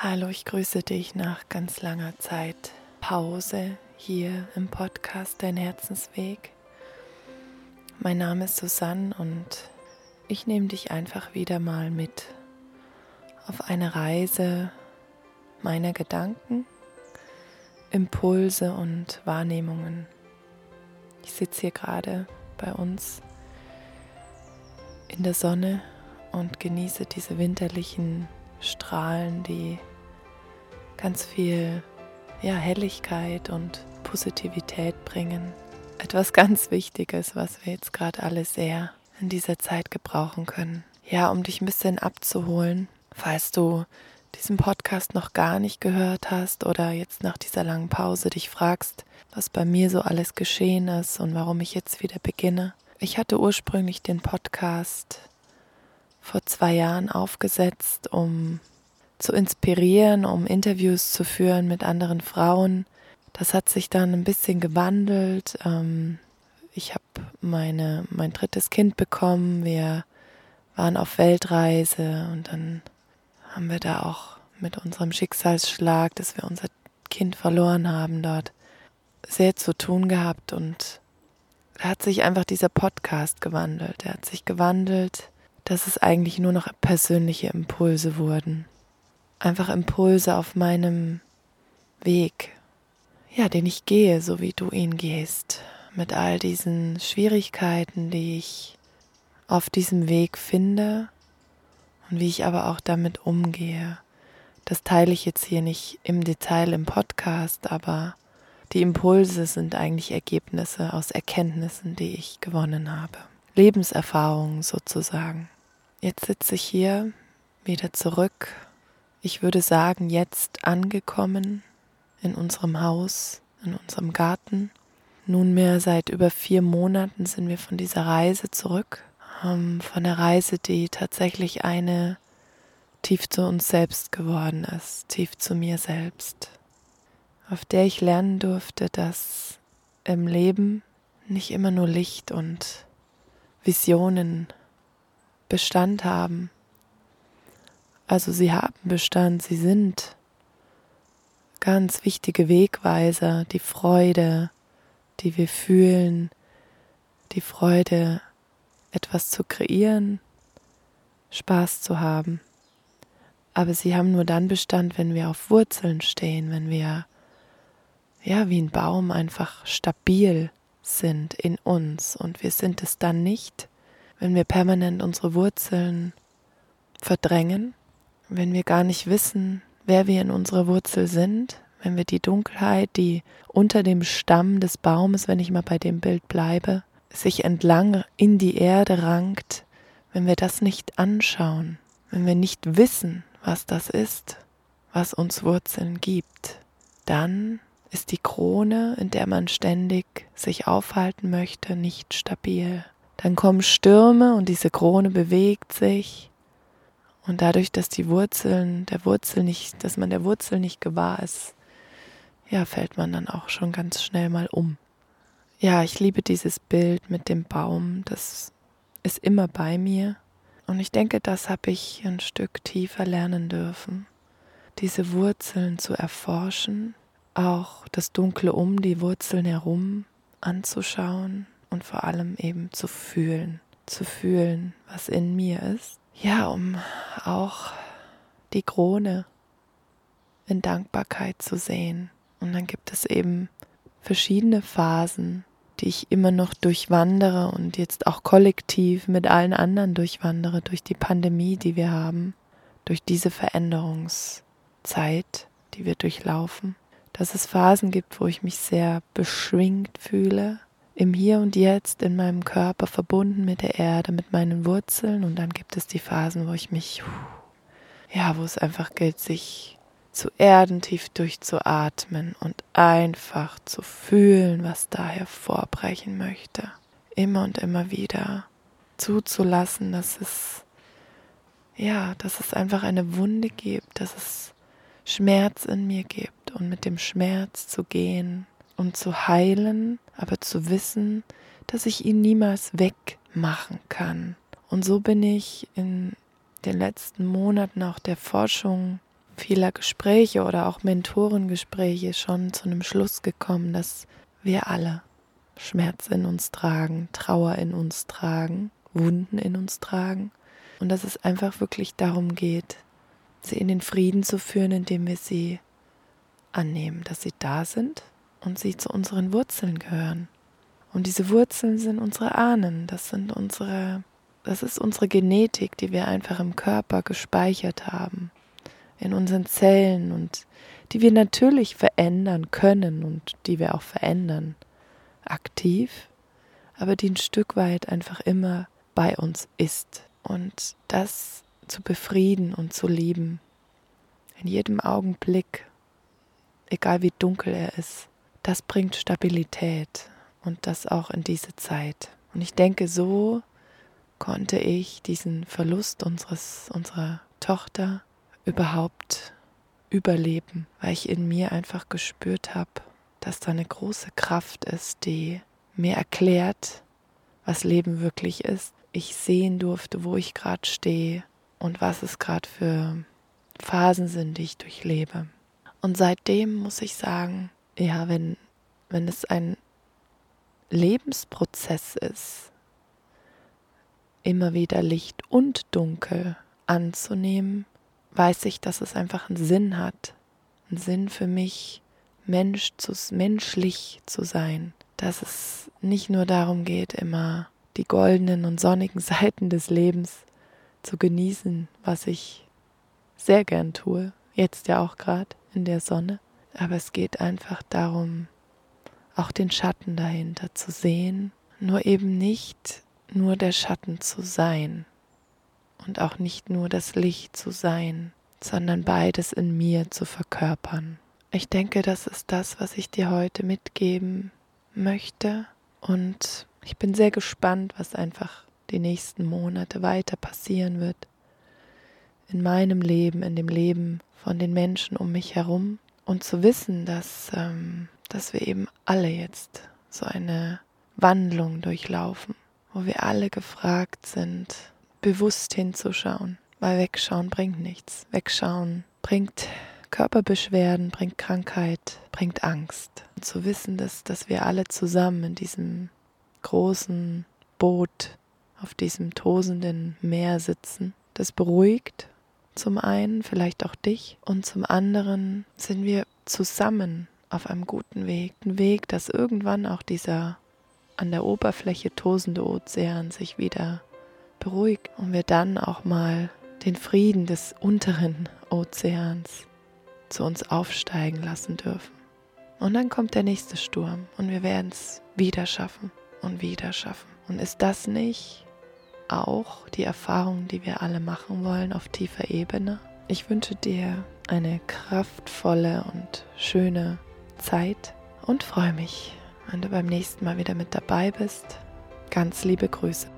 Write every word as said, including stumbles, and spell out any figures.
Hallo, ich grüße dich nach ganz langer Zeit Pause hier im Podcast Dein Herzensweg. Mein Name ist Susanne und ich nehme dich einfach wieder mal mit auf eine Reise meiner Gedanken, Impulse und Wahrnehmungen. Ich sitze hier gerade bei uns in der Sonne und genieße diese winterlichen Strahlen, die ganz viel ja, Helligkeit und Positivität bringen. Etwas ganz Wichtiges, was wir jetzt gerade alle sehr in dieser Zeit gebrauchen können. Ja, um dich ein bisschen abzuholen, falls du diesen Podcast noch gar nicht gehört hast oder jetzt nach dieser langen Pause dich fragst, was bei mir so alles geschehen ist und warum ich jetzt wieder beginne. Ich hatte ursprünglich den Podcast vor zwei Jahren aufgesetzt, um zu inspirieren, um Interviews zu führen mit anderen Frauen. Das hat sich dann ein bisschen gewandelt. Ich habe meine, mein drittes Kind bekommen. Wir waren auf Weltreise und dann haben wir da auch mit unserem Schicksalsschlag, dass wir unser Kind verloren haben, dort sehr zu tun gehabt. Und da hat sich einfach dieser Podcast gewandelt. Er hat sich gewandelt, dass es eigentlich nur noch persönliche Impulse wurden. Einfach Impulse auf meinem Weg, ja, den ich gehe, so wie du ihn gehst, mit all diesen Schwierigkeiten, die ich auf diesem Weg finde und wie ich aber auch damit umgehe. Das teile ich jetzt hier nicht im Detail im Podcast, aber die Impulse sind eigentlich Ergebnisse aus Erkenntnissen, die ich gewonnen habe. Lebenserfahrungen sozusagen. Jetzt sitze ich hier wieder zurück. Ich würde sagen, jetzt angekommen in unserem Haus, in unserem Garten. Nunmehr seit über vier Monaten sind wir von dieser Reise zurück. Ähm, von der Reise, die tatsächlich eine tief zu uns selbst geworden ist, tief zu mir selbst. Auf der ich lernen durfte, dass im Leben nicht immer nur Licht und Visionen Bestand haben. Also sie haben Bestand, sie sind ganz wichtige Wegweiser, die Freude, die wir fühlen, die Freude, etwas zu kreieren, Spaß zu haben. Aber sie haben nur dann Bestand, wenn wir auf Wurzeln stehen, wenn wir, ja, wie ein Baum einfach stabil sind in uns. Und wir sind es dann nicht, wenn wir permanent unsere Wurzeln verdrängen, wenn wir gar nicht wissen, wer wir in unserer Wurzel sind, wenn wir die Dunkelheit, die unter dem Stamm des Baumes, wenn ich mal bei dem Bild bleibe, sich entlang in die Erde rankt, wenn wir das nicht anschauen, wenn wir nicht wissen, was das ist, was uns Wurzeln gibt, dann ist die Krone, in der man ständig sich aufhalten möchte, nicht stabil. Dann kommen Stürme und diese Krone bewegt sich. Und dadurch, dass die Wurzeln, der Wurzel nicht, dass man der Wurzel nicht gewahr ist, ja, fällt man dann auch schon ganz schnell mal um. Ja, ich liebe dieses Bild mit dem Baum, das ist immer bei mir. Und ich denke, das habe ich ein Stück tiefer lernen dürfen, diese Wurzeln zu erforschen, auch das Dunkle um die Wurzeln herum anzuschauen und vor allem eben zu fühlen, zu fühlen, was in mir ist. Ja, um auch die Krone in Dankbarkeit zu sehen. Und dann gibt es eben verschiedene Phasen, die ich immer noch durchwandere und jetzt auch kollektiv mit allen anderen durchwandere, durch die Pandemie, die wir haben, durch diese Veränderungszeit, die wir durchlaufen. Dass es Phasen gibt, wo ich mich sehr beschwingt fühle, im Hier und Jetzt, in meinem Körper, verbunden mit der Erde, mit meinen Wurzeln. Und dann gibt es die Phasen, wo ich mich, ja, wo es einfach gilt, sich zu erden, tief durchzuatmen und einfach zu fühlen, was da hervorbrechen möchte. Immer und immer wieder zuzulassen, dass es, ja, dass es einfach eine Wunde gibt, dass es Schmerz in mir gibt und mit dem Schmerz zu gehen und zu heilen, aber zu wissen, dass ich ihn niemals wegmachen kann. Und so bin ich in den letzten Monaten auch der Forschung vieler Gespräche oder auch Mentorengespräche schon zu einem Schluss gekommen, dass wir alle Schmerz in uns tragen, Trauer in uns tragen, Wunden in uns tragen und dass es einfach wirklich darum geht, sie in den Frieden zu führen, indem wir sie annehmen, dass sie da sind und sie zu unseren Wurzeln gehören. Und diese Wurzeln sind unsere Ahnen, das sind unsere, das ist unsere Genetik, die wir einfach im Körper gespeichert haben, in unseren Zellen und die wir natürlich verändern können und die wir auch verändern, aktiv, aber die ein Stück weit einfach immer bei uns ist. Und das zu befrieden und zu lieben, in jedem Augenblick, egal wie dunkel er ist, das bringt Stabilität und das auch in diese Zeit. Und ich denke, so konnte ich diesen Verlust unseres, unserer Tochter überhaupt überleben, weil ich in mir einfach gespürt habe, dass da eine große Kraft ist, die mir erklärt, was Leben wirklich ist. Ich sehen durfte, wo ich gerade stehe und was es gerade für Phasen sind, die ich durchlebe. Und seitdem muss ich sagen, ja, wenn, wenn es ein Lebensprozess ist, immer wieder Licht und Dunkel anzunehmen, weiß ich, dass es einfach einen Sinn hat. Einen Sinn für mich, Mensch zu, menschlich zu sein. Dass es nicht nur darum geht, immer die goldenen und sonnigen Seiten des Lebens zu genießen, was ich sehr gern tue, jetzt ja auch gerade in der Sonne. Aber es geht einfach darum, auch den Schatten dahinter zu sehen, nur eben nicht nur der Schatten zu sein und auch nicht nur das Licht zu sein, sondern beides in mir zu verkörpern. Ich denke, das ist das, was ich dir heute mitgeben möchte und ich bin sehr gespannt, was einfach die nächsten Monate weiter passieren wird in meinem Leben, in dem Leben von den Menschen um mich herum und zu wissen, dass, ähm, dass wir eben alle jetzt so eine Wandlung durchlaufen, wo wir alle gefragt sind, bewusst hinzuschauen, weil Wegschauen bringt nichts. Wegschauen bringt Körperbeschwerden, bringt Krankheit, bringt Angst. Und zu wissen, dass, dass wir alle zusammen in diesem großen Boot auf diesem tosenden Meer sitzen, das beruhigt zum einen, vielleicht auch dich, und zum anderen sind wir zusammen auf einem guten Weg. Ein Weg, dass irgendwann auch dieser an der Oberfläche tosende Ozean sich wieder beruhigt und wir dann auch mal den Frieden des unteren Ozeans zu uns aufsteigen lassen dürfen. Und dann kommt der nächste Sturm und wir werden es wieder schaffen und wieder schaffen. Und ist das nicht auch die Erfahrung, die wir alle machen wollen auf tiefer Ebene? Ich wünsche dir eine kraftvolle und schöne Zeit und freue mich, wenn du beim nächsten Mal wieder mit dabei bist. Ganz liebe Grüße.